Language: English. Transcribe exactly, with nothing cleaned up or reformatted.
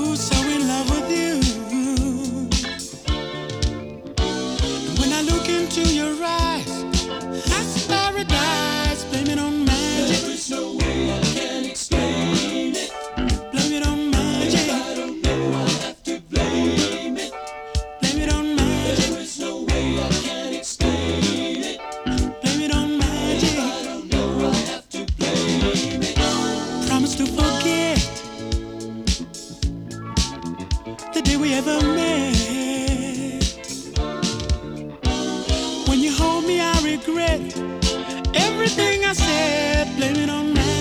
so in love with you. And when I look into your eyes, that's paradise. Blame it on magic. There is no way I can explain it. Blame it on magic. If I don't know, I have to blame it. Blame it on magic. There is no way I can explain it. Blame it on magic. If I don't know, I have to blame it. Promise to forget the day we ever met. When you hold me, I regret everything I said. Blame it on magic.